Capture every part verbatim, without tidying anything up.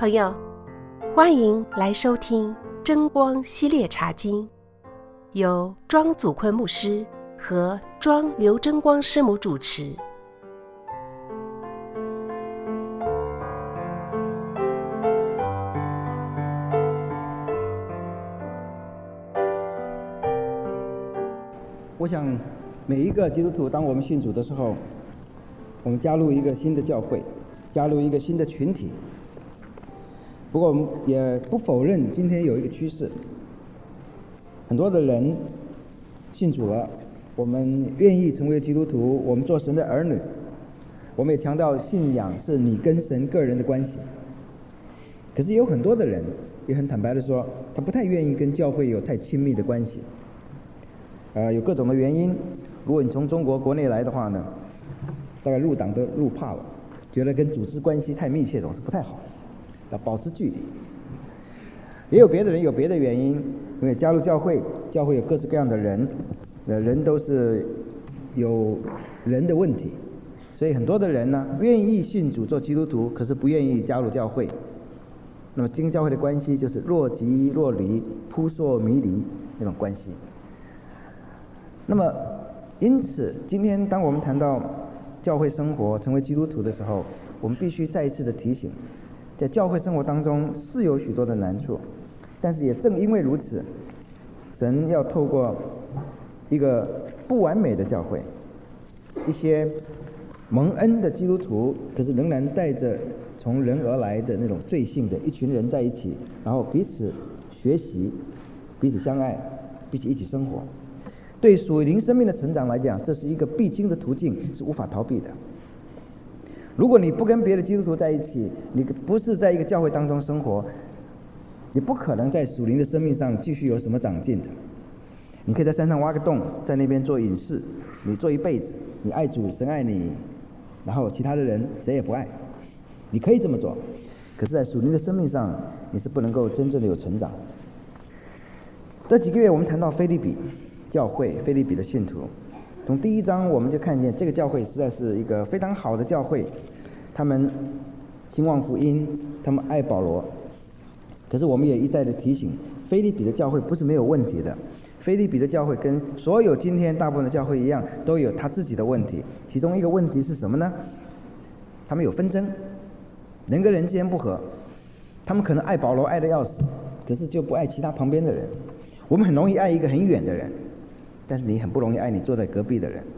朋友，欢迎来收听真光系列茶经，由庄祖坤牧师和庄刘真光师母主持。 我想每一个基督徒，当我们信主的时候，我们加入一个新的教会，加入一个新的群体。不过我们也不否认今天有一个趋势，很多的人信主了，我们愿意成为基督徒，我们做神的儿女，我们也强调信仰是你跟神个人的关系。可是有很多的人也很坦白的说，他不太愿意跟教会有太亲密的关系，呃，有各种的原因。如果你从中国国内来的话呢，大概入党都入怕了，觉得跟组织关系太密切总是不太好，要保持距离。也有别的人有别的原因，因为加入教会，教会有各式各样的人，呃，人都是有人的问题，所以很多的人呢愿意信主做基督徒，可是不愿意加入教会。那么跟教会的关系就是若即若离、扑朔迷离那种关系。那么因此今天当我们谈到教会生活成为基督徒的时候，我们必须再一次的提醒，在教会生活当中是有许多的难处，但是也正因为如此，神要透过一个不完美的教会，一些蒙恩的基督徒，可是仍然带着从人而来的那种罪性的一群人在一起，然后彼此学习，彼此相爱，彼此一起生活。对属灵生命的成长来讲，这是一个必经的途径，是无法逃避的。如果你不跟别的基督徒在一起，你不是在一个教会当中生活，你不可能在属灵的生命上继续有什么长进的。你可以在山上挖个洞，在那边做隐士，你做一辈子，你爱主，神爱你，然后其他的人谁也不爱，你可以这么做。可是在属灵的生命上，你是不能够真正的有成长。这几个月我们谈到腓立比教会，腓立比的信徒，从第一章我们就看见这个教会实在是一个非常好的教会，他们兴旺福音，他们爱保罗。可是我们也一再的提醒，腓立比的教会不是没有问题的，腓立比的教会跟所有今天大部分的教会一样，都有他自己的问题。其中一个问题是什么呢？他们有纷争，人跟人之间不和，他们可能爱保罗爱得要死，可是就不爱其他旁边的人。我们很容易爱一个很远的人，但是你很不容易爱你坐在隔壁的人。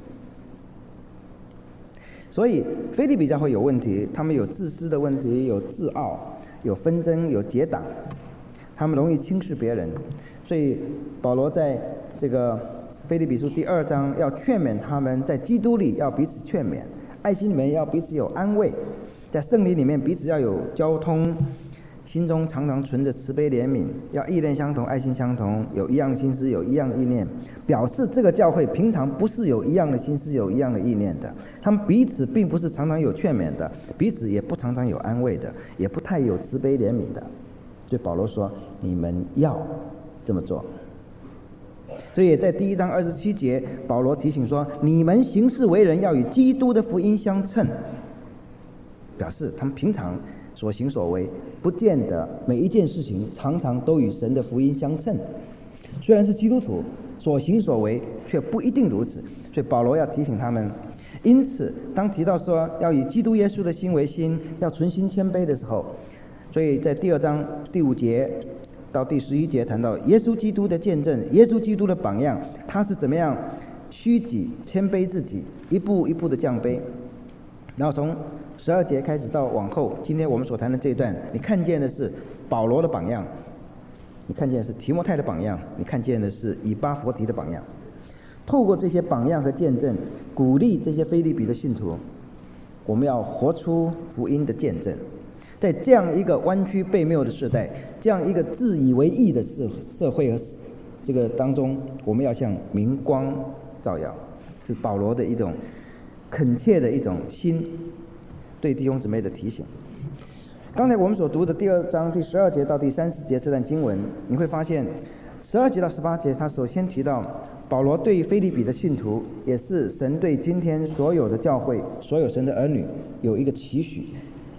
所以腓立比教会有问题，他们有自私的问题，有自傲，有纷争，有结党，他们容易轻视别人。所以保罗在这个腓立比书第二章要劝勉他们，在基督里要彼此劝勉，爱心里面要彼此有安慰，在圣灵里面彼此要有交通，心中常常存着慈悲怜悯，要意念相同，爱心相同，有一样的心思，有一样的意念，表示这个教会平常不是有一样的心思，有一样的意念的。他们彼此并不是常常有劝勉的，彼此也不常常有安慰的，也不太有慈悲怜悯的。所以保罗说你们要这么做。所以在第一章二十七节，保罗提醒说，你们行事为人要与基督的福音相称，表示他们平常所行所为不见得每一件事情常常都与神的福音相称。虽然是基督徒，所行所为却不一定如此。所以保罗要提醒他们，因此当提到说要以基督耶稣的心为心，要存心谦卑的时候，所以在第二章第五节到第十一节谈到耶稣基督的见证，耶稣基督的榜样，他是怎么样虚己谦卑自己，一步一步的降卑。然后从十二节开始到往后，今天我们所谈的这一段，你看见的是保罗的榜样，你看见的是提摩太的榜样，你看见的是以巴弗提的榜样。透过这些榜样和见证，鼓励这些腓立比的信徒，我们要活出福音的见证。在这样一个弯曲悖谬的时代，这样一个自以为义的社社会和这个当中，我们要向明光照耀。是保罗的一种恳切的一种心对弟兄姊妹的提醒。刚才我们所读的第二章第十二节到第三十节这段经文，你会发现十二节到十八节，他首先提到保罗对腓立比的信徒，也是神对今天所有的教会、所有神的儿女有一个期许，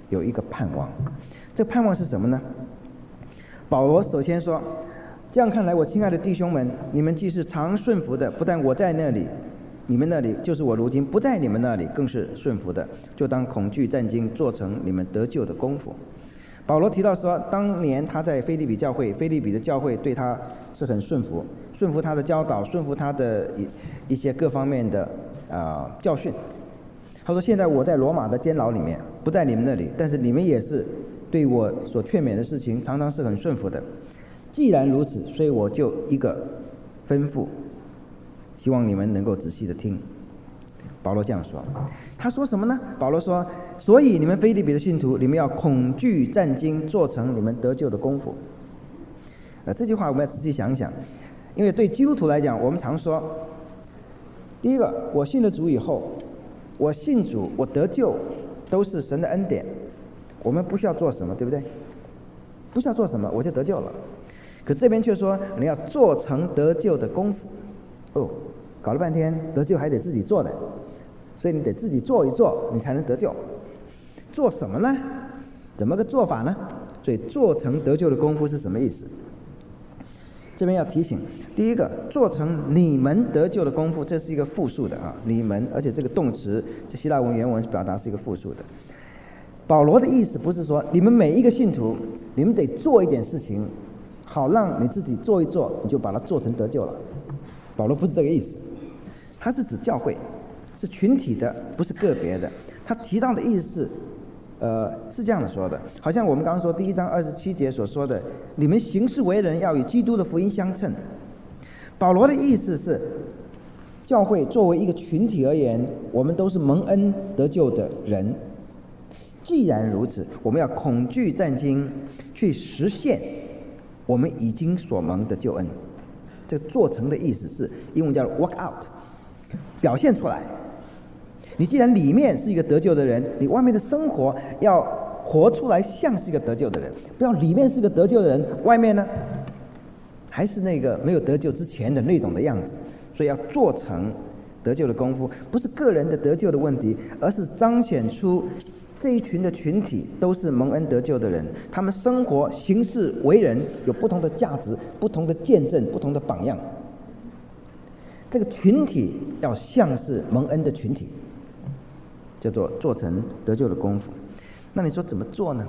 有一个盼望。这个盼望是什么呢？保罗首先说，这样看来，我亲爱的弟兄们，你们既是常顺服的，不但我在那里，你们那里就是我如今不在你们那里，更是顺服的，就当恐惧战惊，做成你们得救的功夫。保罗提到说，当年他在腓立比教会，腓立比的教会对他是很顺服，顺服他的教导，顺服他的一一些各方面的呃教训。他说，现在我在罗马的监牢里面，不在你们那里，但是你们也是对我所劝勉的事情常常是很顺服的。既然如此，所以我就一个吩咐，希望你们能够仔细的听。保罗这样说，他说什么呢？保罗说，所以你们腓立比的信徒，你们要恐惧战惊，做成你们得救的功夫。呃，这句话我们要仔细想一想，因为对基督徒来讲，我们常说，第一个，我信了主以后，我信主，我得救，都是神的恩典，我们不需要做什么，对不对？不需要做什么，我就得救了。可这边却说，你要做成得救的功夫。哦，搞了半天，得救还得自己做的，所以你得自己做一做，你才能得救。做什么呢？怎么个做法呢？所以做成得救的功夫是什么意思？这边要提醒，第一个，做成你们得救的功夫，这是一个复数的啊，你们，而且这个动词，这希腊文原文表达是一个复数的。保罗的意思不是说你们每一个信徒，你们得做一点事情，好让你自己做一做，你就把它做成得救了。保罗不是这个意思，他是指教会，是群体的，不是个别的。他提到的意思是，呃，是这样的说的，好像我们刚刚说第一章二十七节所说的，你们行事为人要与基督的福音相称。保罗的意思是，教会作为一个群体而言，我们都是蒙恩得救的人。既然如此，我们要恐惧战惊，去实现我们已经所蒙的救恩。这个做成的意思是英文叫 work out， 表现出来。你既然里面是一个得救的人，你外面的生活要活出来像是一个得救的人，不要里面是个得救的人，外面呢还是那个没有得救之前的那种的样子。所以要做成得救的功夫，不是个人的得救的问题，而是彰显出这一群的群体都是蒙恩得救的人，他们生活行事为人有不同的价值，不同的见证，不同的榜样。这个群体要像是蒙恩的群体，叫做做成得救的功夫。那你说怎么做呢？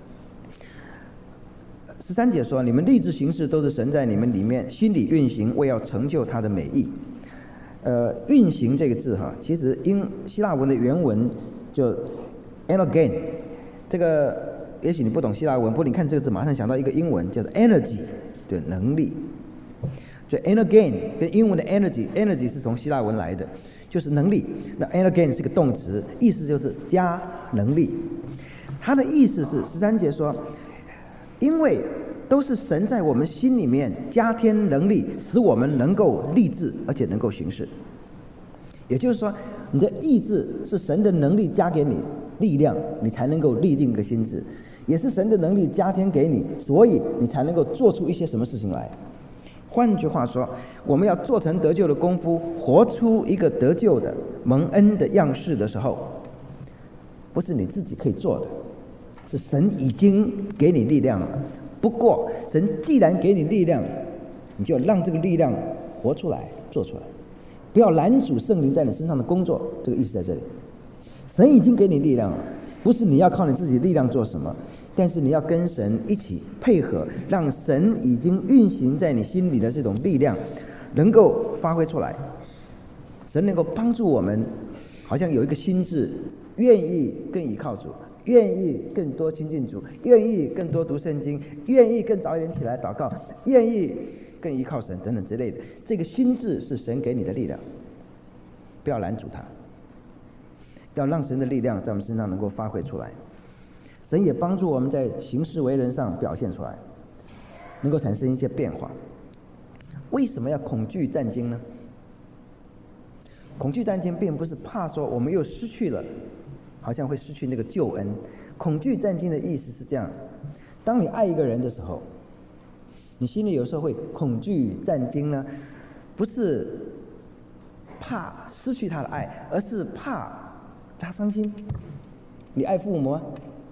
十三节说，你们立志行事都是神在你们里面心里运行，为要成就他的美意。呃，运行这个字哈，其实英希腊文的原文就 energein， 这个也许你不懂希腊文，不过你看这个字马上想到一个英文叫做 energy， 对，能力。所以 energein 跟英文的 energy，energy 是从希腊文来的，就是能力。那 energein 是个动词，意思就是加能力。它的意思是十三节说，因为都是神在我们心里面加添能力，使我们能够立志，而且能够行事。也就是说，你的意志是神的能力加给你力量，你才能够立定一个心志，也是神的能力加添给你，所以你才能够做出一些什么事情来。换句话说，我们要做成得救的功夫，活出一个得救的蒙恩的样式的时候，不是你自己可以做的，是神已经给你力量了。不过神既然给你力量，你就让这个力量活出来，做出来，不要拦阻圣灵在你身上的工作。这个意思在这里，神已经给你力量了，不是你要靠你自己力量做什么，但是你要跟神一起配合，让神已经运行在你心里的这种力量能够发挥出来。神能够帮助我们，好像有一个心志，愿意更依靠主，愿意更多亲近主，愿意更多读圣经，愿意更早一点起来祷告，愿意更依靠神等等之类的。这个心志是神给你的力量，不要拦阻它，要让神的力量在我们身上能够发挥出来。神也帮助我们在行事为人上表现出来，能够产生一些变化。为什么要恐惧战惊呢？恐惧战惊并不是怕说我们又失去了，好像会失去那个救恩。恐惧战惊的意思是这样：当你爱一个人的时候，你心里有时候会恐惧战惊呢，不是怕失去他的爱，而是怕他伤心。你爱父母吗？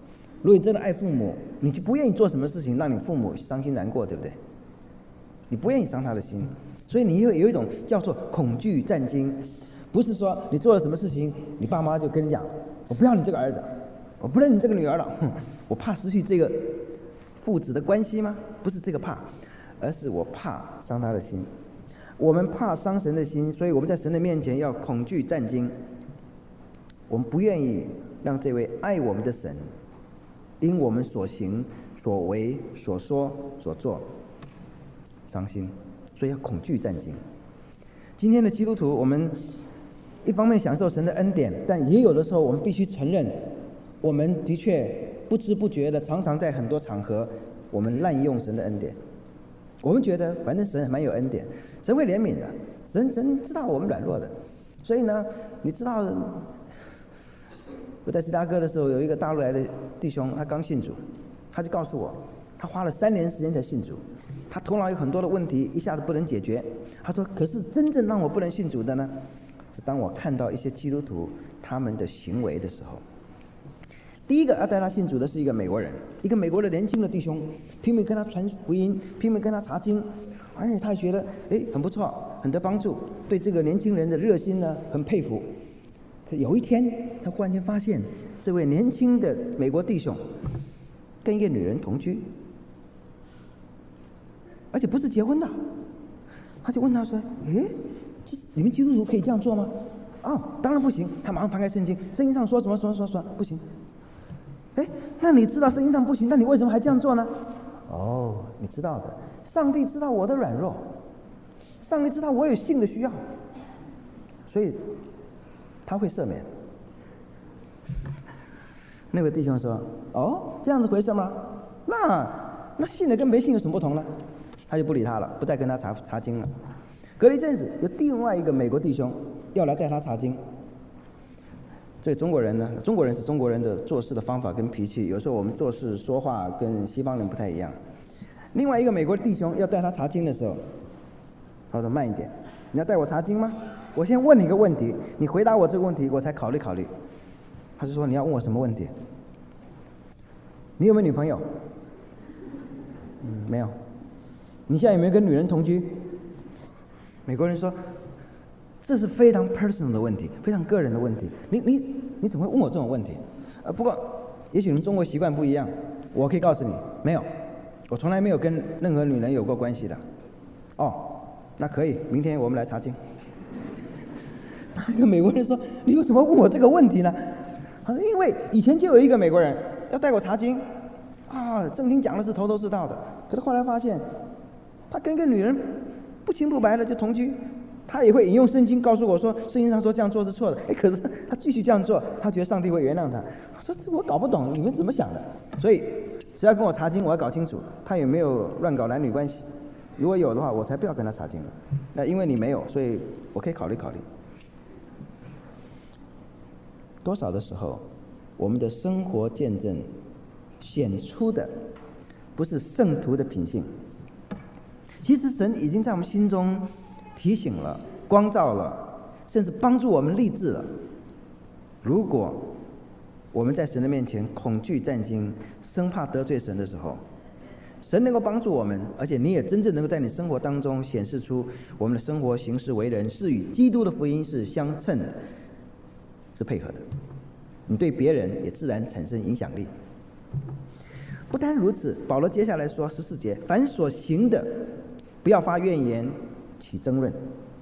如果你真的爱父母，你就不愿意做什么事情让你父母伤心难过，对不对？你不愿意伤他的心，所以你会有一种叫做恐惧战惊。不是说你做了什么事情，你爸妈就跟你讲，我不要你这个儿子，我不认你这个女儿了，哼，我怕失去这个父子的关系吗？不是这个怕，而是我怕伤他的心。我们怕伤神的心，所以我们在神的面前要恐惧战惊。我们不愿意让这位爱我们的神因我们所行所为所说所做伤心，所以要恐惧战惊。今天的基督徒，我们一方面享受神的恩典，但也有的时候我们必须承认，我们的确不知不觉的常常在很多场合我们滥用神的恩典。我们觉得反正神蛮有恩典，神会怜悯的，神神知道我们软弱的，所以呢，你知道我在芝加哥的时候，有一个大陆来的弟兄，他刚信主，他就告诉我，他花了三年时间才信主，他头脑有很多的问题一下子不能解决。他说，可是真正让我不能信主的呢，是当我看到一些基督徒他们的行为的时候。第一个要带他信主的是一个美国人，一个美国的年轻的弟兄，拼命跟他传福音，拼命跟他查经，而且他也觉得哎很不错，很得帮助，对这个年轻人的热心呢很佩服。有一天他忽然间发现这位年轻的美国弟兄跟一个女人同居，而且不是结婚的。他就问他说，诶，你们基督徒可以这样做吗？哦，当然不行。他马上翻开圣经，圣经上说什么什么什么什么不行。哎，那你知道圣经上不行，那你为什么还这样做呢？哦，你知道的，上帝知道我的软弱，上帝知道我有性的需要，所以他会赦免。那位弟兄说，哦，这样子回事吗？那那信的跟没信有什么不同呢？他就不理他了，不再跟他查查经了。隔了一阵子，有另外一个美国弟兄要来带他查经。所以中国人呢，中国人是中国人的做事的方法跟脾气，有时候我们做事说话跟西方人不太一样。另外一个美国弟兄要带他查经的时候，他说慢一点，你要带我查经吗？我先问你一个问题，你回答我这个问题，我才考虑考虑。他就说，你要问我什么问题？你有没有女朋友？嗯，没有。你现在有没有跟女人同居？美国人说，这是非常 personal 的问题，非常个人的问题。你你你怎么会问我这种问题？呃，不过也许你们中国习惯不一样，我可以告诉你，没有，我从来没有跟任何女人有过关系的。哦，那可以，明天我们来查经。那个美国人说，你为什么问我这个问题呢？他说，因为以前就有一个美国人要带我查经，啊，圣经讲的是头头是道的，可是后来发现，他跟个女人不清不白的就同居。他也会引用圣经告诉我说，圣经上说这样做是错的，哎，可是他继续这样做，他觉得上帝会原谅他。我说这我搞不懂你们怎么想的。所以谁要跟我查经，我要搞清楚他有没有乱搞男女关系，如果有的话，我才不要跟他查经了。那因为你没有，所以我可以考虑考虑。多少的时候，我们的生活见证显出的不是圣徒的品性，其实神已经在我们心中提醒了、光照了，甚至帮助我们立志了。如果我们在神的面前恐惧战惊，生怕得罪神的时候，神能够帮助我们，而且你也真正能够在你生活当中显示出我们的生活行事为人是与基督的福音是相称的，是配合的，你对别人也自然产生影响力。不单如此，保罗接下来说十四节，凡所行的，不要发怨言起争论。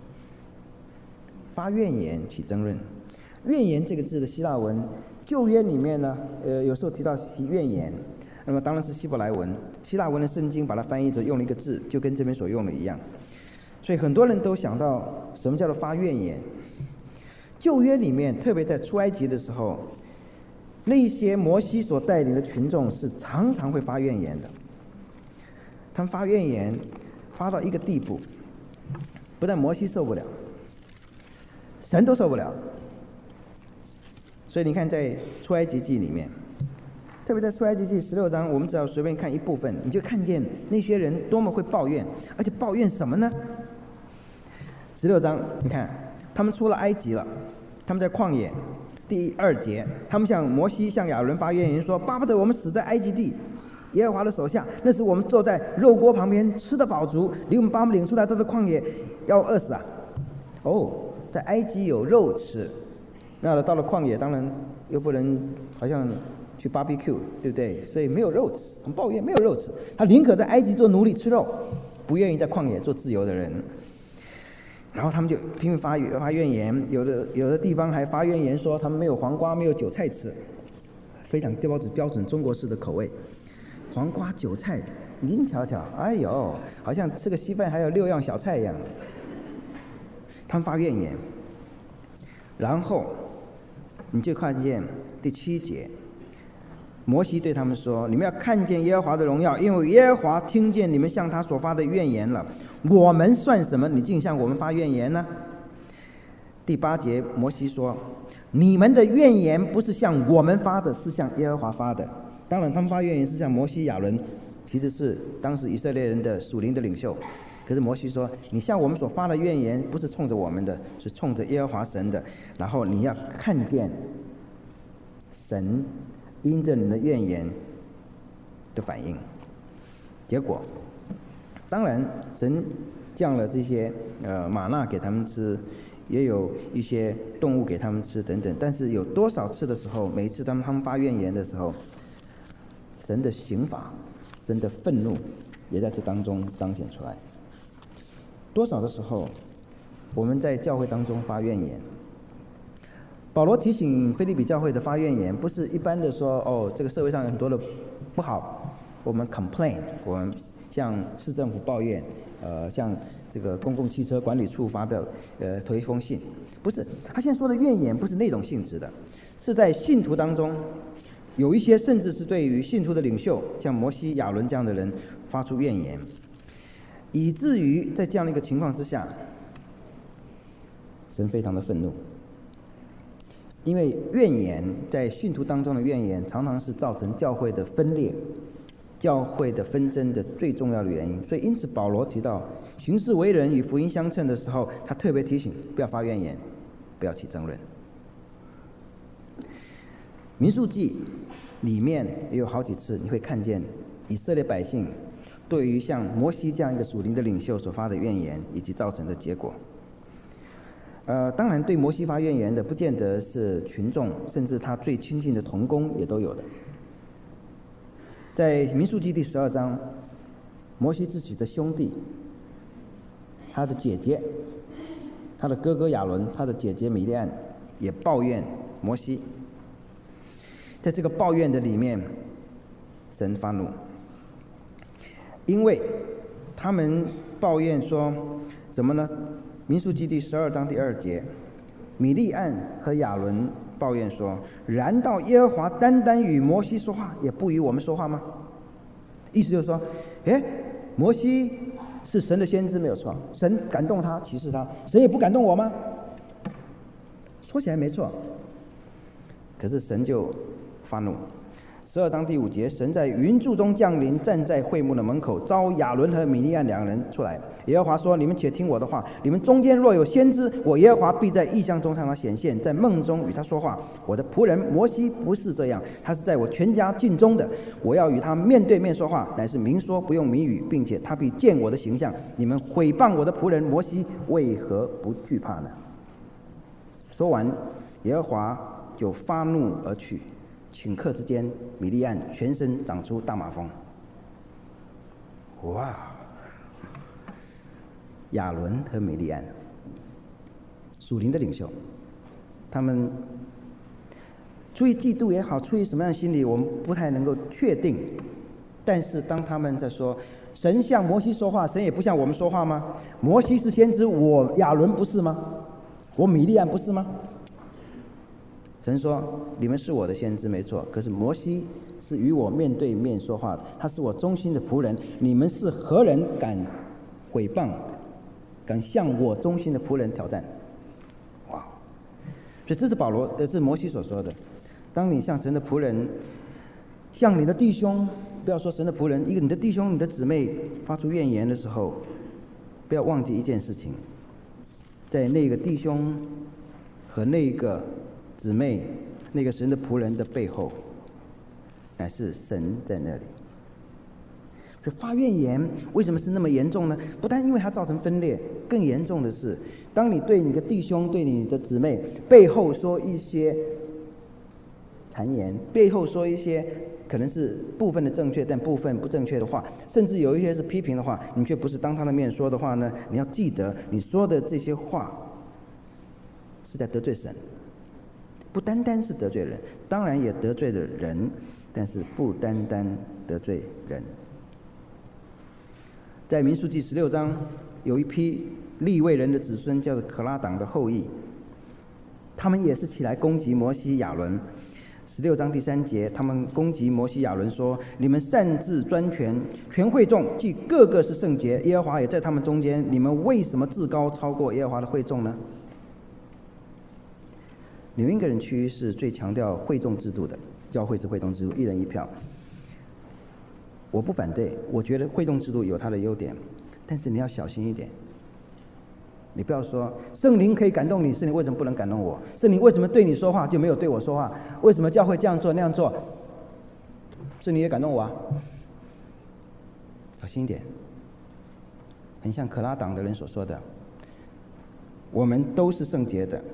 发怨言起争论，怨言这个字的希腊文，旧约里面呢，呃，有时候提到怨言，那么当然是希伯来文，希腊文的圣经把它翻译着用了一个字，就跟这边所用的一样。所以很多人都想到什么叫做发怨言。旧约里面，特别在出埃及的时候，那些摩西所带领的群众是常常会发怨言的。他们发怨言，发到一个地步，不但摩西受不了，神都受不了。所以你看，在出埃及记里面，特别在出埃及记十六章，我们只要随便看一部分，你就看见那些人多么会抱怨，而且抱怨什么呢？十六章，你看，他们出了埃及了，他们在旷野第二节，他们向摩西向亚伦发怨言说：巴不得我们死在埃及地，耶和华的手下，那时我们坐在肉锅旁边，吃得饱足，离我们把我们领出来到这旷野，要饿死啊！哦，在埃及有肉吃，那到了旷野，当然又不能好像去 barbecue， 对不对？所以没有肉吃，很抱怨没有肉吃。他宁可在埃及做奴隶吃肉，不愿意在旷野做自由的人。然后他们就拼命发发怨言，有的有的地方还发怨言说他们没有黄瓜，没有韭菜吃，非常标准标准中国式的口味。黄瓜、韭菜，您瞧瞧，哎呦，好像吃个稀饭还有六样小菜一样。他们发怨言，然后你就看见第七节，摩西对他们说：你们要看见耶和华的荣耀，因为耶和华听见你们向他所发的怨言了。我们算什么？你竟向我们发怨言呢？第八节，摩西说：你们的怨言不是向我们发的，是向耶和华发的。当然他们发怨言是向摩西亚伦，其实是当时以色列人的属灵的领袖。可是摩西说：你向我们所发的怨言不是冲着我们的，是冲着耶和华神的。然后你要看见神因着你的怨言的反应。结果当然神降了这些呃玛纳给他们吃，也有一些动物给他们吃等等，但是有多少次的时候，每一次他们他们发怨言的时候，神的刑罚，神的愤怒也在这当中彰显出来。多少的时候我们在教会当中发怨言，保罗提醒腓立比教会的发怨言，不是一般的说哦，这个社会上有很多的不好，我们 complain， 我们向市政府抱怨，呃，向这个公共汽车管理处发表呃投一封信，不是。他现在说的怨言不是那种性质的，是在信徒当中有一些甚至是对于信徒的领袖，像摩西、亚伦这样的人发出怨言，以至于在这样的一个情况之下，神非常的愤怒。因为怨言在信徒当中的怨言常常是造成教会的分裂、教会的纷争的最重要的原因。所以因此保罗提到行事为人与福音相称的时候，他特别提醒不要发怨言，不要起争论。民数记里面也有好几次你会看见以色列百姓对于像摩西这样一个属灵的领袖所发的怨言以及造成的结果。呃，当然对摩西发怨言的不见得是群众，甚至他最亲近的同工也都有的。在民数记第十二章，摩西自己的兄弟，他的姐姐，他的哥哥亚伦，他的姐姐米利暗也抱怨摩西。在这个抱怨的里面，神发怒，因为他们抱怨说什么呢？民数记第十二章第二节，米利暗和亚伦抱怨说：难道耶和华单单与摩西说话，也不与我们说话吗？意思就是说，诶，摩西是神的先知没有错，神感动他启示他，神也不感动我吗？说起来没错，可是神就发怒。十二章第五节，神在云柱中降临，站在会幕的门口，召亚伦和米利暗两人出来。耶和华说：你们且听我的话，你们中间若有先知，我耶和华必在异象中向他显现，在梦中与他说话。我的仆人摩西不是这样，他是在我全家尽忠的，我要与他面对面说话，乃是明说，不用谜语，并且他必见我的形象。你们毁谤我的仆人摩西，为何不惧怕呢？说完，耶和华就发怒而去。顷刻之间，米利暗全身长出大麻风。哇！亚伦和米利暗，属灵的领袖，他们出于嫉妒也好，出于什么样的心理，我们不太能够确定。但是当他们在说神向摩西说话，神也不向我们说话吗？摩西是先知，我亚伦不是吗？我米利暗不是吗？神说：你们是我的先知没错，可是摩西是与我面对面说话的，他是我忠心的仆人。你们是何人敢毁谤，敢向我忠心的仆人挑战？哇！所以这是保罗，呃，这是摩西所说的。当你向神的仆人，向你的弟兄，不要说神的仆人，一个你的弟兄、你的姊妹发出怨言的时候，不要忘记一件事情，在那个弟兄和那个姊妹、那个神的仆人的背后，乃是神在那里。所以发怨言为什么是那么严重呢？不但因为它造成分裂，更严重的是，当你对你的弟兄、对你的姊妹背后说一些谗言，背后说一些可能是部分的正确但部分不正确的话，甚至有一些是批评的话，你却不是当他的面说的话呢，你要记得你说的这些话是在得罪神，不单单是得罪人，当然也得罪了人，但是不单单得罪人。在民数记十六章，有一批利未人的子孙叫做可拉党的后裔，他们也是起来攻击摩西亚伦。十六章第三节，他们攻击摩西亚伦说：你们擅自专权，全会众既个个是圣洁，耶和华也在他们中间，你们为什么自高超过耶和华的会众呢？纽英格人区是最强调会众制度的，教会是会众制度，一人一票。我不反对，我觉得会众制度有它的优点，但是你要小心一点。你不要说圣灵可以感动你，圣灵为什么不能感动我？圣灵为什么对你说话就没有对我说话？为什么教会这样做那样做？圣灵也感动我啊！小心一点，很像可拉党的人所说的，我们都是圣洁的，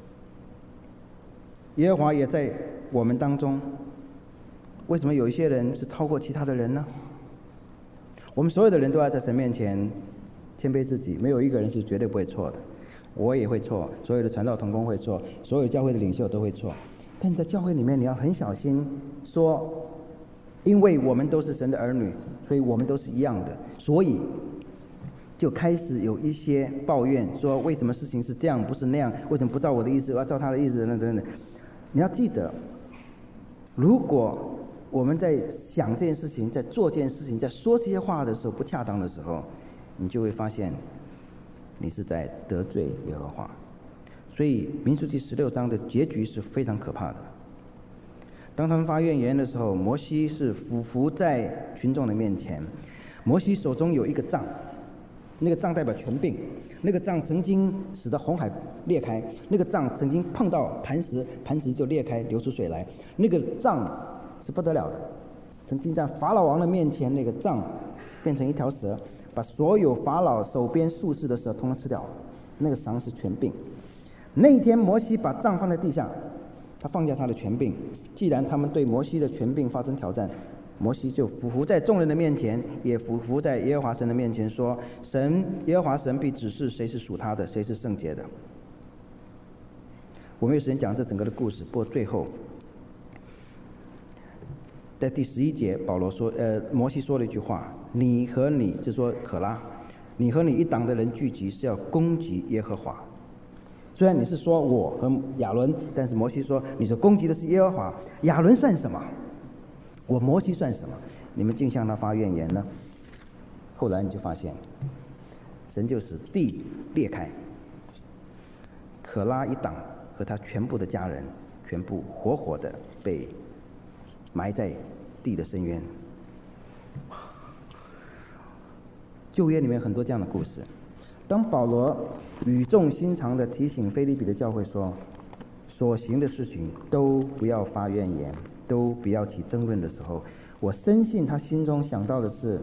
耶和华也在我们当中。为什么有一些人是超过其他的人呢？我们所有的人都要在神面前谦卑自己，没有一个人是绝对不会错的。我也会错，所有的传道同工会错，所有教会的领袖都会错。但在教会里面，你要很小心说，因为我们都是神的儿女，所以我们都是一样的，所以就开始有一些抱怨，说为什么事情是这样不是那样，为什么不照我的意思，我要照他的意思等等等。你要记得，如果我们在想这件事情，在做这件事情，在说这些话的时候不恰当的时候，你就会发现你是在得罪耶和华。所以民数记十六章的结局是非常可怕的。当他们发怨言的时候，摩西是俯伏在群众的面前，摩西手中有一个杖，那个杖代表权柄，那个杖曾经使得红海裂开，那个杖曾经碰到磐石，磐石就裂开流出水来，那个杖是不得了的，曾经在法老王的面前，那个杖变成一条蛇，把所有法老手边术士的蛇统统吃掉。那个杖是权柄。那一天摩西把杖放在地上，他放下他的权柄。既然他们对摩西的权柄发生挑战，摩西就俯伏在众人的面前，也俯伏在耶和华神的面前说：神耶和华神必指示谁是属他的，谁是圣洁的。我没有时间讲这整个的故事，不过最后在第十一节，保罗说，呃，摩西说了一句话：你和你，就说可拉，你和你一党的人聚集是要攻击耶和华。虽然你是说我和亚伦，但是摩西说，你说攻击的是耶和华，亚伦算什么？我摩西算什么？你们竟向他发怨言呢？后来你就发现，神就使地裂开，可拉一党和他全部的家人，全部活活的被埋在地的深渊。旧约里面很多这样的故事。当保罗语重心长地提醒腓立比的教会说，所行的事情都不要发怨言，都不要起争论的时候，我深信他心中想到的是，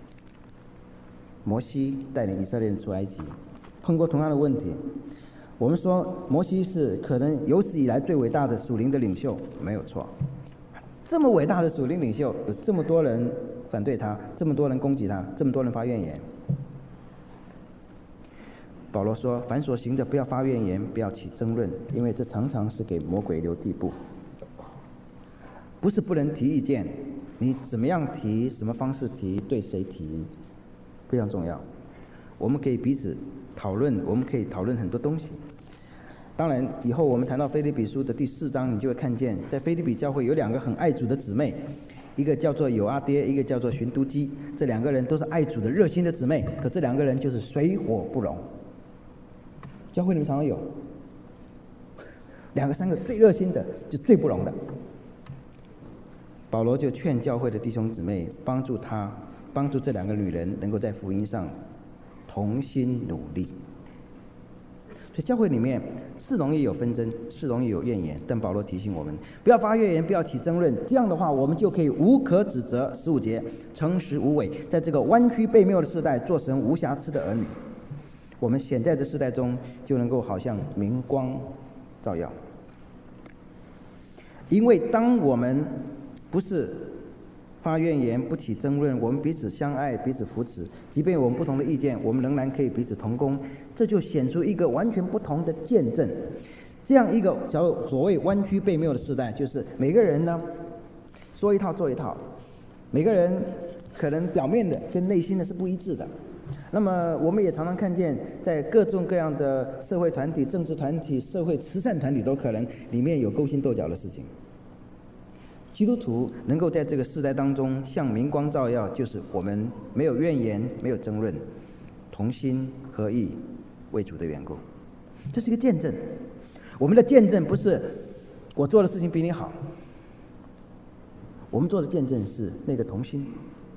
摩西带领以色列人出埃及，碰过同样的问题。我们说摩西是可能有史以来最伟大的属灵的领袖，没有错。这么伟大的属灵领袖，有这么多人反对他，这么多人攻击他，这么多人发怨言。保罗说，凡所行的不要发怨言，不要起争论，因为这常常是给魔鬼留地步。不是不能提意见，你怎么样提，什么方式提，对谁提，非常重要。我们可以彼此讨论，我们可以讨论很多东西。当然以后我们谈到腓立比书的第四章，你就会看见在腓立比教会有两个很爱主的姊妹，一个叫做友阿爹，一个叫做寻都基。这两个人都是爱主的热心的姊妹，可这两个人就是水火不容。教会里面常常有两个三个最热心的就最不容的。保罗就劝教会的弟兄姊妹帮助他帮助这两个女人能够在福音上同心努力。 所以教会里面是容易有纷争，是容易有怨言，但保罗提醒我们不要发怨言，不要起争论，这样的话我们就可以无可指责。十五节，诚实无伪，在这个弯曲悖谬的世代做神无瑕疵的儿女。我们显在这世代中就能够好像明光照耀。因为当我们不是发怨言，不起争论，我们彼此相爱，彼此扶持，即便我们不同的意见，我们仍然可以彼此同工，这就显出一个完全不同的见证。这样一个所谓弯曲悖谬的时代，就是每个人呢说一套做一套，每个人可能表面的跟内心的是不一致的。那么我们也常常看见在各种各样的社会团体、政治团体、社会慈善团体都可能里面有勾心斗角的事情。基督徒能够在这个世代当中像明光照耀，就是我们没有怨言，没有争论，同心合意为主的缘故。这是一个见证。我们的见证不是我做的事情比你好，我们做的见证是那个同心。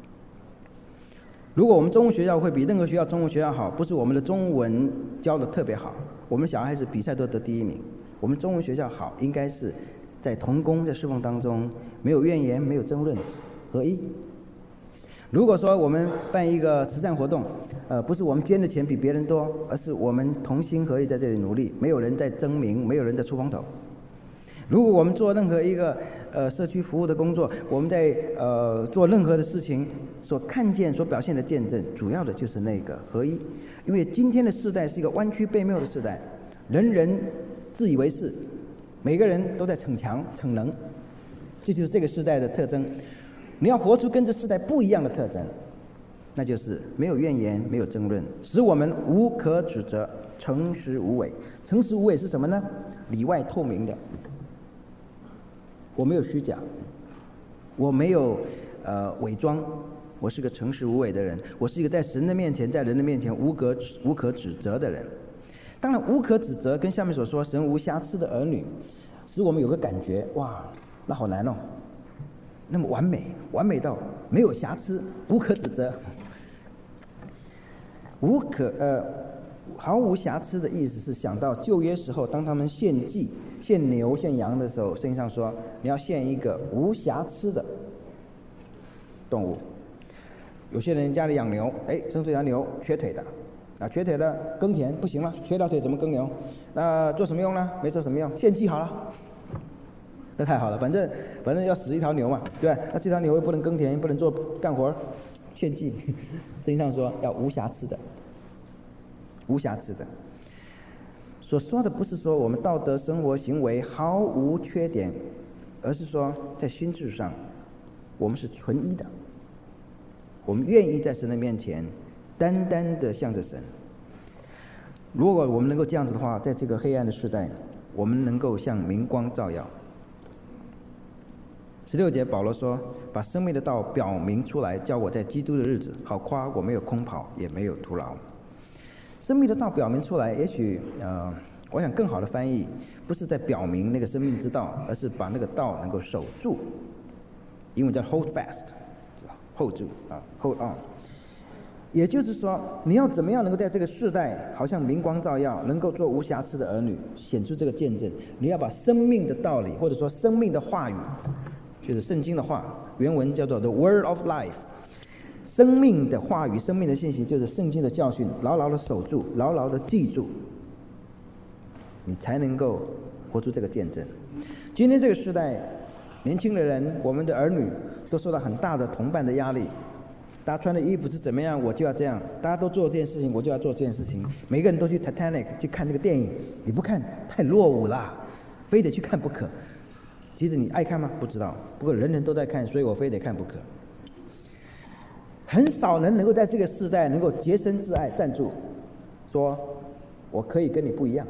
如果我们中文学校会比任何学校中文学校好，不是我们的中文教的特别好，我们小孩子比赛都得第一名。我们中文学校好，应该是在同工在侍奉当中没有怨言，没有争论，合一。如果说我们办一个慈善活动，呃，不是我们捐的钱比别人多，而是我们同心合意在这里努力，没有人在争名，没有人在出风头。如果我们做任何一个呃社区服务的工作，我们在呃做任何的事情，所看见所表现的见证，主要的就是那个合一。因为今天的世代是一个弯曲悖谬的世代，人人自以为是，每个人都在逞强逞能，这就是这个时代的特征。你要活出跟这世代不一样的特征，那就是没有怨言，没有争论，使我们无可指责，诚实无伪。诚实无伪是什么呢？里外透明的，我没有虚假，我没有呃伪装，我是个诚实无伪的人，我是一个在神的面前，在人的面前无可无可指责的人。当然，无可指责跟下面所说神无瑕疵的儿女，使我们有个感觉，哇，那好难哦。那么完美，完美到没有瑕疵，无可指责，无可呃毫无瑕疵的意思是想到旧约时候，当他们献祭、献牛、献羊的时候，圣经上说你要献一个无瑕疵的动物。有些人家里养牛，哎，生这条牛瘸腿的，啊，瘸腿的耕田不行了，瘸条腿怎么耕牛？那做什么用呢？没做什么用，献祭好了。那太好了，反正反正要死一条牛嘛，对吧？那这条牛又不能耕田，不能做干活，献祭。圣经上说要无瑕疵的，无瑕疵的。所说的不是说我们道德生活行为毫无缺点，而是说在心智上我们是纯一的，我们愿意在神的面前单单的向着神。如果我们能够这样子的话，在这个黑暗的时代，我们能够像明光照耀。十六节保罗说，把生命的道表明出来，叫我在基督的日子好夸我没有空跑，也没有徒劳。生命的道表明出来，也许呃我想更好的翻译不是在表明那个生命之道，而是把那个道能够守住，英文叫 hold fast， hold 住啊 hold on。也就是说，你要怎么样能够在这个世代好像明光照耀，能够做无瑕疵的儿女，显出这个见证，你要把生命的道理，或者说生命的话语，就是圣经的话，原文叫做 the word of life， 生命的话语，生命的信息就是圣经的教训，牢牢的守住，牢牢的记住，你才能够活出这个见证。今天这个时代，年轻的人，我们的儿女都受到很大的同伴的压力，大家穿的衣服是怎么样，我就要这样，大家都做这件事情，我就要做这件事情，每个人都去 Titanic 去看这个电影，你不看太落伍啦，非得去看不可。其实你爱看吗？不知道，不过人人都在看，所以我非得看不可。很少人能够在这个时代能够洁身自爱站住，说我可以跟你不一样。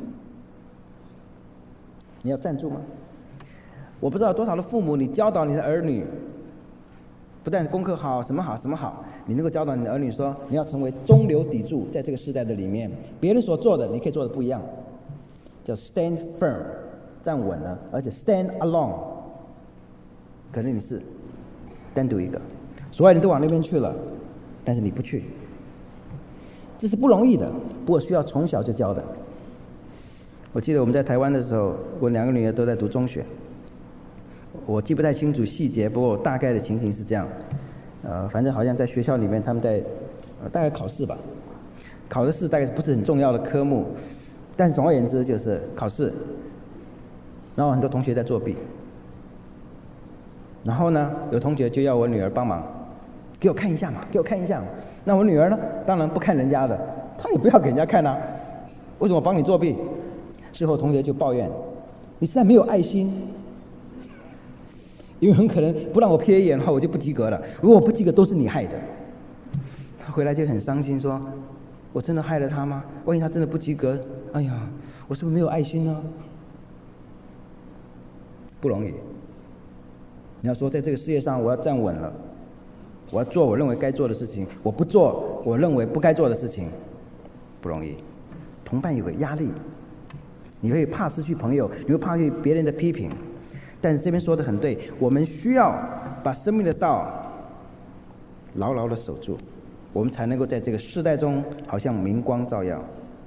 你要站住吗？我不知道多少的父母，你教导你的儿女，不但功课好，什么好什么好，你能够教导你的儿女说，你要成为中流砥柱，在这个时代的里面，别人所做的你可以做的不一样，叫 stand firm， 站稳了，而且 stand alone， 可能你是单独一个，所有人都往那边去了，但是你不去，这是不容易的，不过需要从小就教的。 我记得我们在台湾的时候，我两个女儿都在读中学，我记不太清楚细节，不过大概的情形是这样。呃，反正好像在学校里面，他们在呃大概考试吧，考的是大概不是很重要的科目，但是总而言之就是考试，然后很多同学在作弊，然后呢，有同学就要我女儿帮忙，给我看一下嘛，给我看一下嘛。那我女儿呢，当然不看人家的，她也不要给人家看啊，为什么帮你作弊？事后同学就抱怨，你实在没有爱心。因为很可能不让我瞥一眼的话，我就不及格了。如果我不及格，都是你害的。他回来就很伤心，说：“我真的害了他吗？万一他真的不及格，哎呀，我是不是没有爱心呢？”不容易。你要说在这个世界上，我要站稳了，我要做我认为该做的事情，我不做我认为不该做的事情，不容易。同伴有个压力，你会怕失去朋友，你会怕被别人的批评。但是这边说的很对，我们需要把生命的道牢牢的守住，我们才能够在这个世代中好像明光照耀。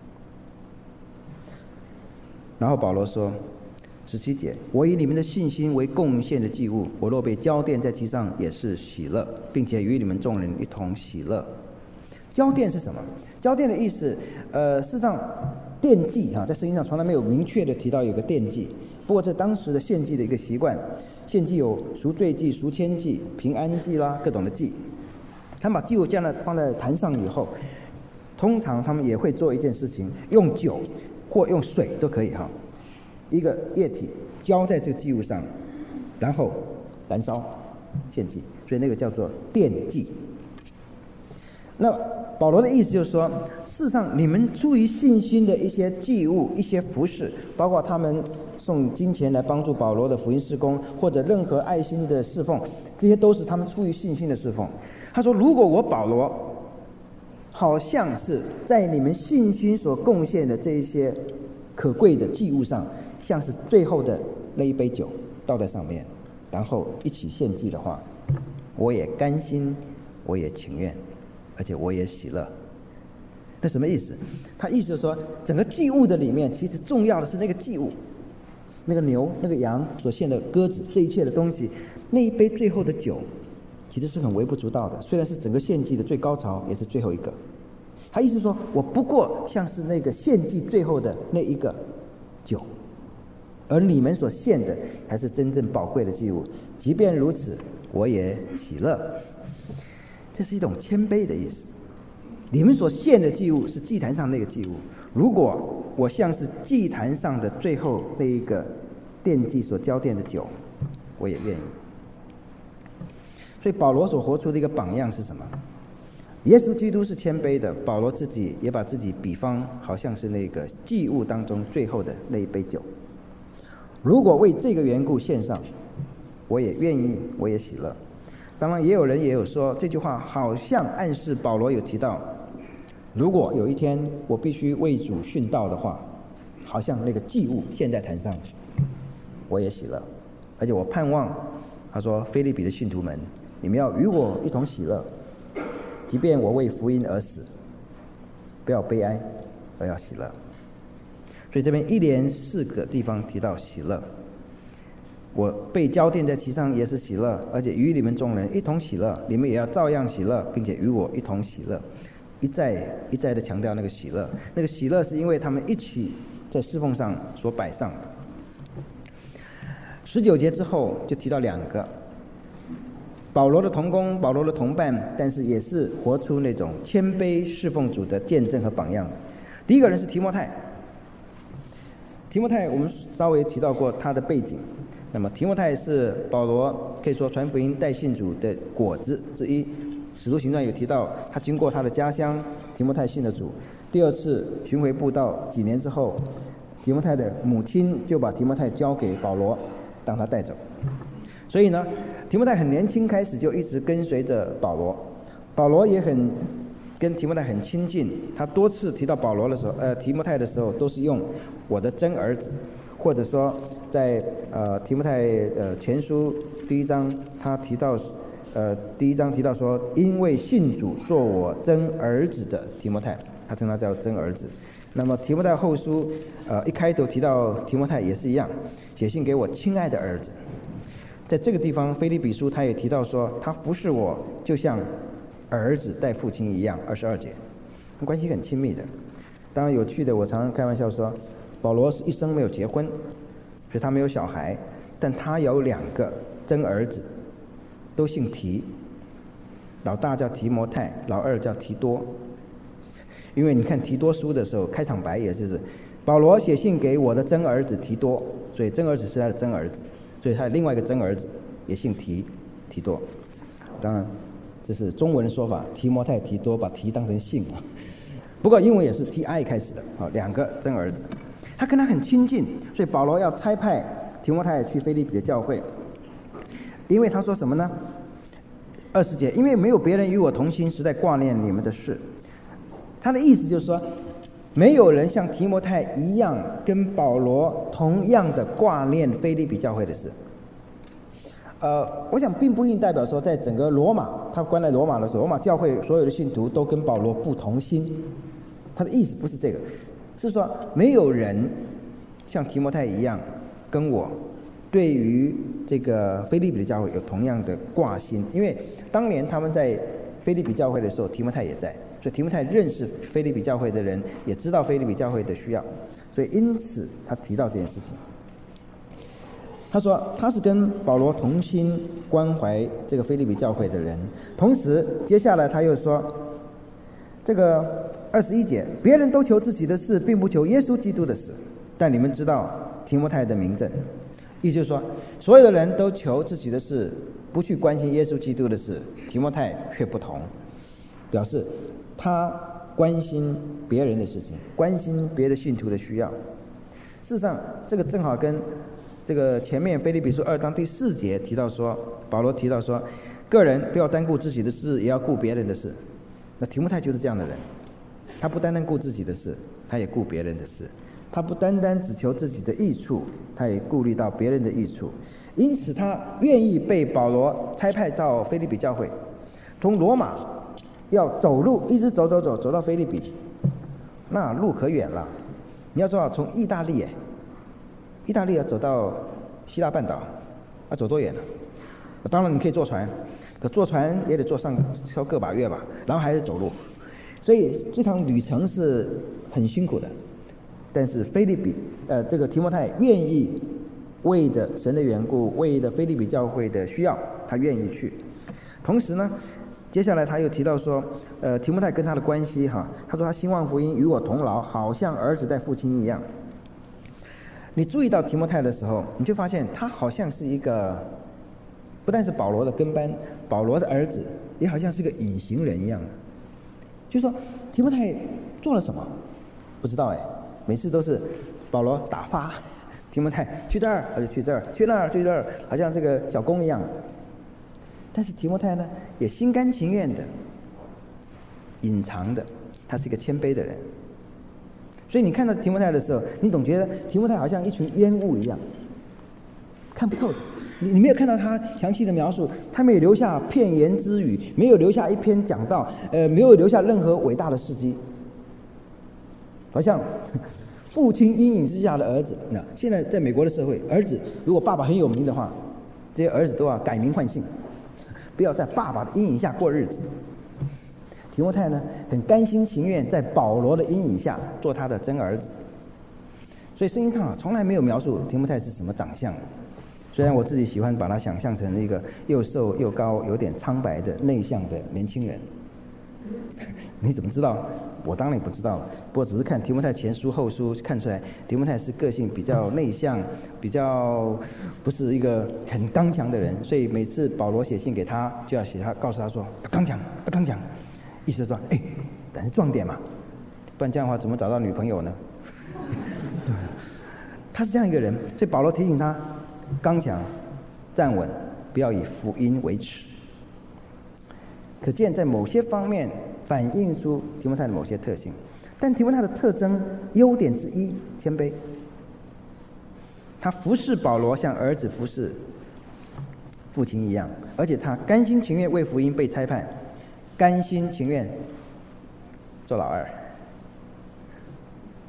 然后保罗说十七节，我以你们的信心为贡献的祭物，我若被浇奠在其上也是喜乐，并且与你们众人一同喜乐。浇奠是什么？浇奠的意思呃事实上奠祭啊，在圣经上从来没有明确的提到有个奠祭，不过这当时的献祭的一个习惯，献祭有赎罪祭、赎愆祭、平安祭啦，各种的祭。他们把祭物这样的放在坛上以后，通常他们也会做一件事情，用酒或用水都可以哈，一个液体浇在这个祭物上，然后燃烧献祭，所以那个叫做奠祭。那保罗的意思就是说，事实上你们出于信心的一些祭物、一些服事，包括他们送金钱来帮助保罗的福音事工，或者任何爱心的侍奉，这些都是他们出于信心的侍奉。他说，如果我保罗好像是在你们信心所贡献的这一些可贵的祭物上，像是最后的那一杯酒倒在上面，然后一起献祭的话，我也甘心，我也情愿，而且我也喜乐。那什么意思？他意思就是说，整个祭物的里面，其实重要的是那个祭物，那个牛、那个羊所献的鸽子，这一切的东西，那一杯最后的酒，其实是很微不足道的。虽然是整个献祭的最高潮，也是最后一个。他意思说，我不过像是那个献祭最后的那一个酒，而你们所献的才是真正宝贵的祭物。即便如此，我也喜乐。这是一种谦卑的意思。你们所献的祭物是祭坛上那个祭物，如果我像是祭坛上的最后那一个奠祭所浇奠的酒，我也愿意。所以保罗所活出的一个榜样是什么？耶稣基督是谦卑的，保罗自己也把自己比方好像是那个祭物当中最后的那一杯酒。如果为这个缘故献上，我也愿意，我也喜乐。当然也有人也有说，这句话好像暗示保罗有提到，如果有一天我必须为主殉道的话，好像那个祭物献在坛上，我也喜乐。而且我盼望，他说腓立比的信徒们，你们要与我一同喜乐，即便我为福音而死，不要悲哀，而要喜乐。所以这边一连四个地方提到喜乐，我被浇奠在其上也是喜乐，而且与你们众人一同喜乐，你们也要照样喜乐，并且与我一同喜乐。一再一再的强调那个喜乐，那个喜乐是因为他们一起在侍奉上所摆上的。十九节之后就提到两个保罗的同工，保罗的同伴，但是也是活出那种谦卑侍奉主的见证和榜样。第一个人是提摩太。提摩太我们稍微提到过他的背景，那么提摩太是保罗可以说传福音带信主的果子之一。使徒行传有提到，他经过他的家乡，提摩太信了主。第二次巡回布道几年之后，提摩太的母亲就把提摩太交给保罗，让他带走。所以呢，提摩太很年轻开始就一直跟随着保罗，保罗也很跟提摩太很亲近。他多次提到保罗的时候，呃，提摩太的时候，都是用我的真儿子，或者说在呃提摩太呃前书第一章，他提到。呃，第一章提到说，因为信主做我真儿子的提摩太，他称他叫真儿子。 那么提摩太后书，呃，一开头提到提摩太也是一样，写信给我亲爱的儿子。在这个地方，腓立比书他也提到说，他服侍我就像儿子待父亲一样，二十二节，关系很亲密的。当然有趣的，我常常开玩笑说，保罗是一生没有结婚，所以他没有小孩，但他有两个真儿子，都姓提，老大叫提摩太，老二叫提多。因为你看提多书的时候，开场白也就是保罗写信给我的真儿子提多，所以真儿子是他的真儿子，所以他另外一个真儿子也姓提，提多。当然这是中文的说法，提摩太提多把提当成姓啊。不过英文也是 T I 开始的，好，两个真儿子，他跟他很亲近，所以保罗要差派提摩太去腓立比的教会，因为他说什么呢？二十节，因为没有别人与我同心，实在挂念你们的事。他的意思就是说，没有人像提摩太一样跟保罗同样的挂念腓立比教会的事。呃，我想并不一定代表说，在整个罗马，他关在罗马的时候，罗马教会所有的信徒都跟保罗不同心。他的意思不是这个，是说没有人像提摩太一样跟我对于这个腓立比的教会有同样的挂心，因为当年他们在腓立比教会的时候，提摩太也在，所以提摩太认识腓立比教会的人，也知道腓立比教会的需要，所以因此他提到这件事情。他说他是跟保罗同心关怀这个腓立比教会的人，同时接下来他又说，这个二十一节，别人都求自己的事，并不求耶稣基督的事，但你们知道提摩太的名证。意思就是说，所有的人都求自己的事，不去关心耶稣基督的事，提摩太却不同，表示他关心别人的事情，关心别的信徒的需要。事实上这个正好跟这个前面腓立比书二章第四节提到说，保罗提到说，个人不要单顾自己的事，也要顾别人的事。那提摩太就是这样的人，他不单单顾自己的事，他也顾别人的事，他不单单只求自己的益处，他也顾虑到别人的益处。因此他愿意被保罗差派到腓立比教会，从罗马要走路一直走走走走到腓立比，那路可远了。你要知道，从意大利耶意大利要走到希腊半岛，要走多远呢？当然你可以坐船，可坐船也得坐上超个把月吧，然后还是走路，所以这趟旅程是很辛苦的。但是腓立比呃这个提摩太愿意为着神的缘故，为着腓立比教会的需要，他愿意去。同时呢，接下来他又提到说，呃提摩太跟他的关系哈，他说他兴旺福音与我同劳，好像儿子待父亲一样。你注意到提摩太的时候，你就发现他好像是一个不但是保罗的跟班，保罗的儿子，也好像是个隐形人一样。就是说提摩太做了什么不知道哎，每次都是保罗打发提摩太去这儿他就去这儿，去那儿去这儿，好像这个小工一样。但是提摩太呢，也心甘情愿的隐藏的，他是一个谦卑的人。所以你看到提摩太的时候，你总觉得提摩太好像一群烟雾一样，看不透的。你你没有看到他详细的描述，他没有留下片言之语，没有留下一篇讲道，呃，没有留下任何伟大的事迹，好像父亲阴影之下的儿子。那现在在美国的社会，儿子如果爸爸很有名的话，这些儿子都要改名换姓，不要在爸爸的阴影下过日子。提摩太呢，很甘心情愿在保罗的阴影下做他的真儿子。所以圣经上啊，从来没有描述提摩太是什么长相。虽然我自己喜欢把他想象成一个又瘦又高、有点苍白的内向的年轻人。你怎么知道？我当然也不知道了。不过只是看提摩太前书后书看出来，提摩太是个性比较内向，比较不是一个很刚强的人。所以每次保罗写信给他，就要写他告诉他说要刚强，要刚强。意思说，哎，胆子壮点嘛，不然这样的话怎么找到女朋友呢？他是这样一个人，所以保罗提醒他刚强、站稳，不要以福音为耻。可见在某些方面反映出提摩太的某些特性，但提摩太的特征优点之一，谦卑。他服侍保罗像儿子服侍父亲一样，而且他甘心情愿为福音被差派，甘心情愿做老二。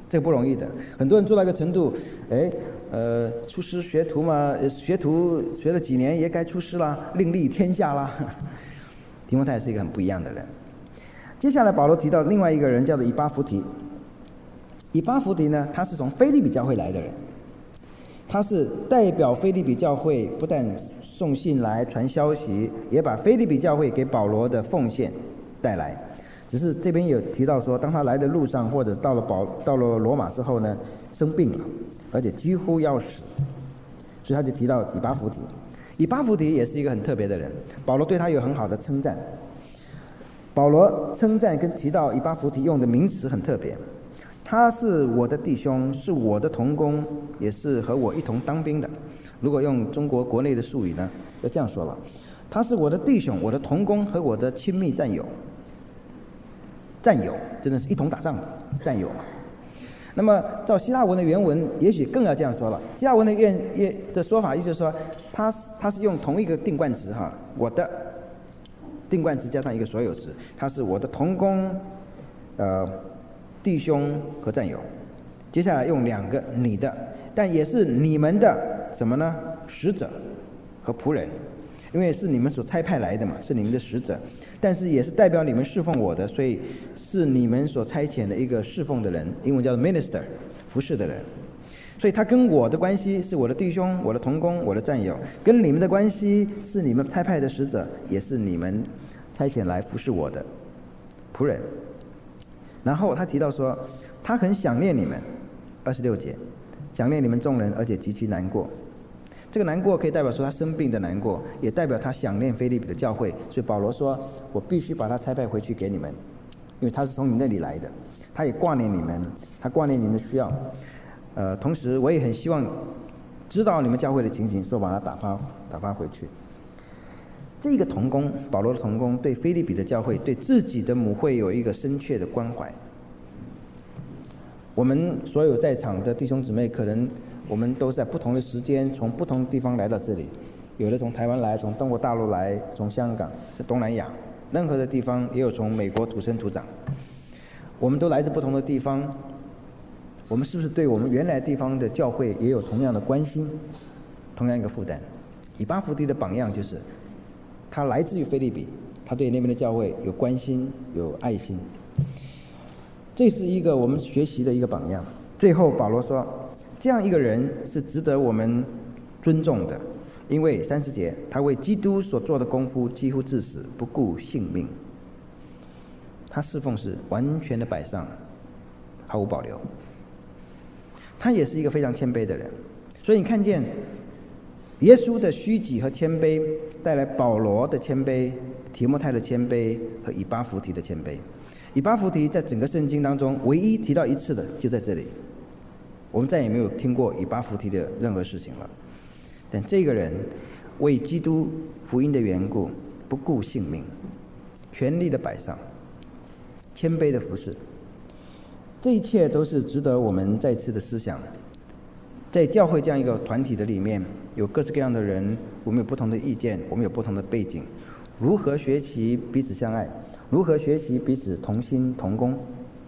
这个不容易的。很多人做到一个程度，哎，呃，出师学徒嘛，学徒学了几年也该出师啦，另立天下啦。提摩太是一个很不一样的人。接下来保罗提到另外一个人，叫做以巴弗提。以巴弗提呢，他是从腓立比教会来的人，他是代表腓立比教会，不但送信来传消息，也把腓立比教会给保罗的奉献带来。只是这边有提到说，当他来的路上，或者到了保到了罗马之后呢，生病了，而且几乎要死，所以他就提到以巴弗提。以巴弗提也是一个很特别的人，保罗对他有很好的称赞。保罗称赞跟提到以巴弗提用的名词很特别，他是我的弟兄，是我的同工，也是和我一同当兵的。如果用中国国内的术语呢，要这样说吧，他是我的弟兄，我的同工和我的亲密战友。战友真的是一同打仗的战友嘛。那么照希腊文的原文，也许更要这样说了。希腊文的原原的说法，意思是说，他他是用同一个定冠词哈，我的定冠词加上一个所有词，他是我的同工、呃弟兄和战友。接下来用两个你的，但也是你们的什么呢？使者和仆人。因为是你们所差派来的嘛，是你们的使者，但是也是代表你们侍奉我的，所以是你们所差遣的一个侍奉的人，英文叫做 minister， 服侍的人。所以他跟我的关系是我的弟兄、我的同工、我的战友，跟你们的关系是你们差派的使者，也是你们差遣来服侍我的仆人。然后他提到说，他很想念你们，二十六节，想念你们众人，而且极其难过。这个难过可以代表说他生病的难过，也代表他想念腓立比的教会。所以保罗说，我必须把他差派回去给你们，因为他是从你们那里来的，他也挂念你们，他挂念你们的需要。呃，同时我也很希望知道你们教会的情形，说把他打发打发回去。这个同工，保罗的同工，对腓立比的教会，对自己的母会有一个深切的关怀。我们所有在场的弟兄姊妹，可能我们都在不同的时间，从不同的地方来到这里，有的从台湾来，从中国大陆来，从香港，是东南亚，任何的地方，也有从美国土生土长。我们都来自不同的地方，我们是不是对我们原来地方的教会也有同样的关心，同样一个负担？以巴弗提的榜样就是，他来自于腓立比，他对那边的教会有关心，有爱心，这是一个我们学习的一个榜样。最后保罗说，这样一个人是值得我们尊重的，因为三十节，他为基督所做的功夫几乎至死，不顾性命。他侍奉是完全的摆上，毫无保留。他也是一个非常谦卑的人，所以你看见耶稣的虚己和谦卑，带来保罗的谦卑、提摩太的谦卑和以巴弗提的谦卑。以巴弗提在整个圣经当中唯一提到一次的就在这里，我们再也没有听过以巴弗提的任何事情了。但这个人为基督福音的缘故，不顾性命，全力的摆上，谦卑的服侍，这一切都是值得我们再次的思想。在教会这样一个团体的里面，有各式各样的人，我们有不同的意见，我们有不同的背景，如何学习彼此相爱，如何学习彼此同心同工，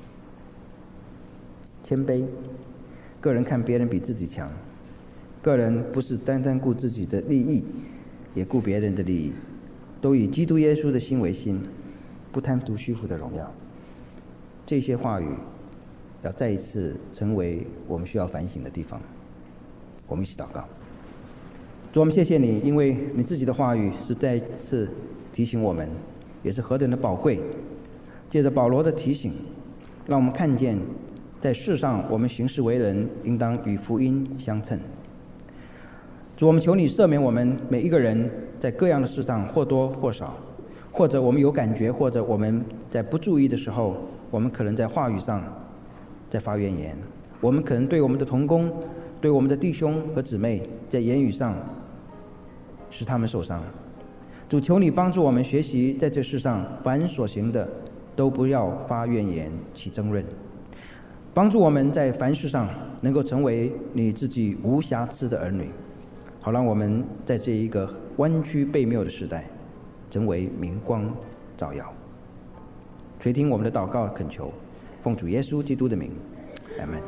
谦卑，个人看别人比自己强，个人不是单单顾自己的利益，也顾别人的利益，都以基督耶稣的心为心，不贪图虚浮的荣耀。这些话语要再一次成为我们需要反省的地方。我们一起祷告。主，我们谢谢你，因为你自己的话语是再次提醒我们，也是何等的宝贵。借着保罗的提醒，让我们看见在世上我们行事为人应当与福音相称。主，我们求你赦免我们每一个人在各样的事上或多或少，或者我们有感觉，或者我们在不注意的时候，我们可能在话语上在发怨言，我们可能对我们的同工，对我们的弟兄和姊妹在言语上使他们受伤。主，求你帮助我们学习在这世上凡所行的都不要发怨言起争论，帮助我们在凡事上能够成为你自己无瑕疵的儿女，好让我们在这一个弯曲悖谬的时代成为明光照耀。垂听我们的祷告恳求，奉主耶稣基督的名， 阿们。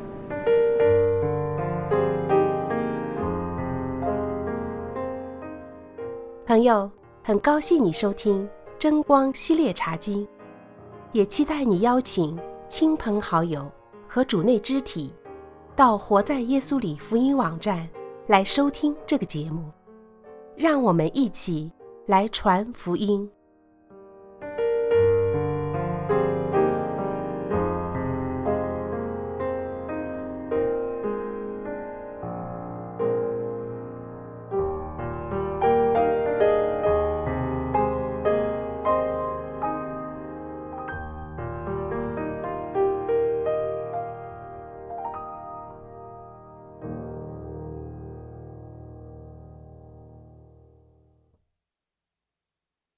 朋友，很高兴你收听真光系列茶经，也期待你邀请亲朋好友和主内肢体到活在耶稣里福音网站来收听这个节目，让我们一起来传福音。